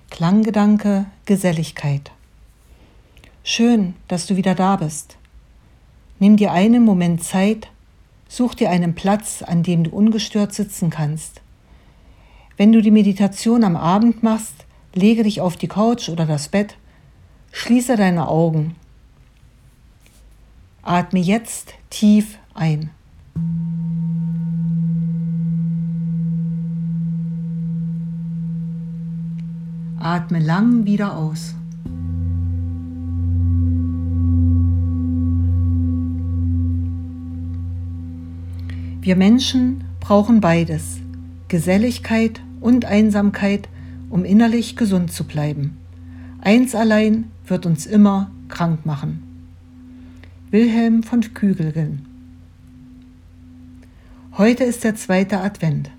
Klanggedanke, Geselligkeit. Schön, dass du wieder da bist. Nimm dir einen Moment Zeit, such dir einen Platz, an dem du ungestört sitzen kannst. Wenn du die Meditation am Abend machst, lege dich auf die Couch oder das Bett, schließe deine Augen. Atme jetzt tief ein. Atme lang wieder aus. Wir Menschen brauchen beides, Geselligkeit und Einsamkeit, um innerlich gesund zu bleiben. Eins allein wird uns immer krank machen. Wilhelm von Kügelgen. Heute ist der 2. Advent.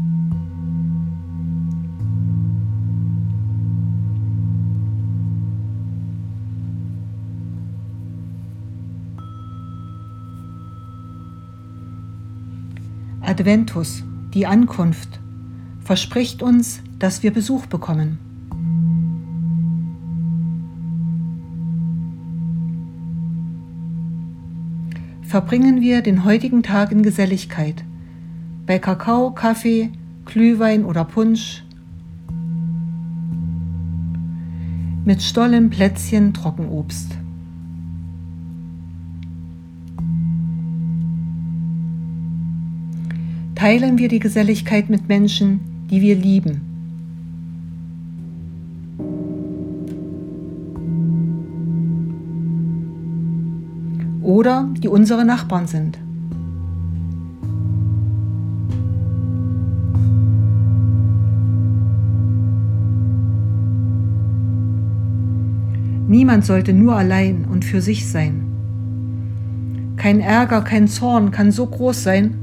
Adventus, die Ankunft, verspricht uns, dass wir Besuch bekommen. Verbringen wir den heutigen Tag in Geselligkeit, bei Kakao, Kaffee, Glühwein oder Punsch, mit Stollen, Plätzchen, Trockenobst. Teilen wir die Geselligkeit mit Menschen, die wir lieben. Oder die unsere Nachbarn sind. Niemand sollte nur allein und für sich sein. Kein Ärger, kein Zorn kann so groß sein,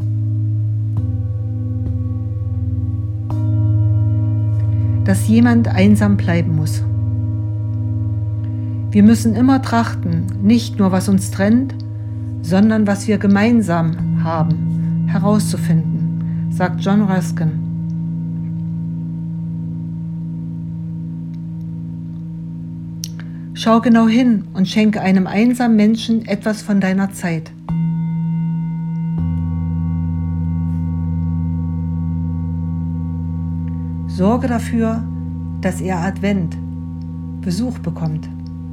dass jemand einsam bleiben muss. Wir müssen immer trachten, nicht nur was uns trennt, sondern was wir gemeinsam haben, herauszufinden, sagt John Ruskin. Schau genau hin und schenke einem einsamen Menschen etwas von deiner Zeit. Sorge dafür, dass er Advent Besuch bekommt.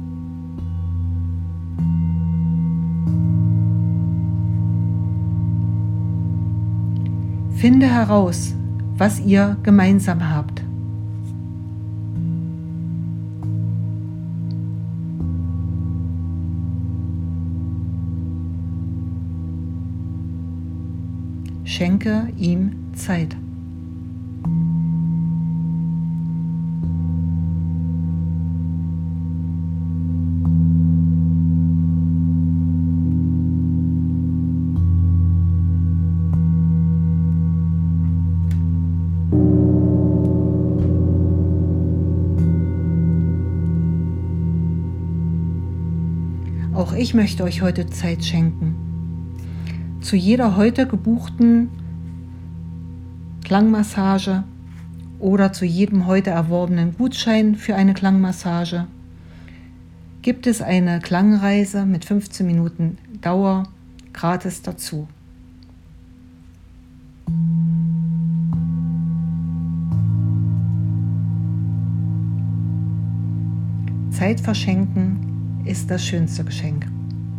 Finde heraus, was ihr gemeinsam habt. Schenke ihm Zeit. Auch ich möchte euch heute Zeit schenken. Zu jeder heute gebuchten Klangmassage oder zu jedem heute erworbenen Gutschein für eine Klangmassage gibt es eine Klangreise mit 15 Minuten Dauer gratis dazu. Zeit verschenken ist das schönste Geschenk.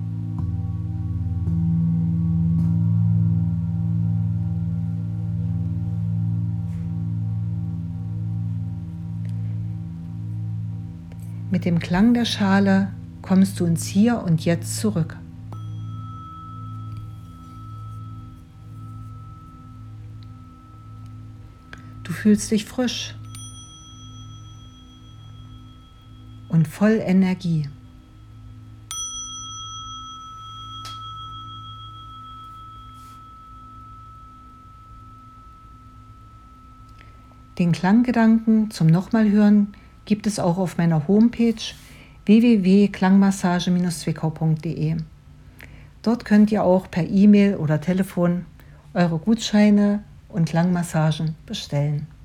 Mit dem Klang der Schale kommst du ins Hier und Jetzt zurück. Du fühlst dich frisch und voll Energie. Den Klanggedanken zum Nochmalhören gibt es auch auf meiner Homepage www.klangmassage-zwickau.de. Dort könnt ihr auch per E-Mail oder Telefon eure Gutscheine und Klangmassagen bestellen.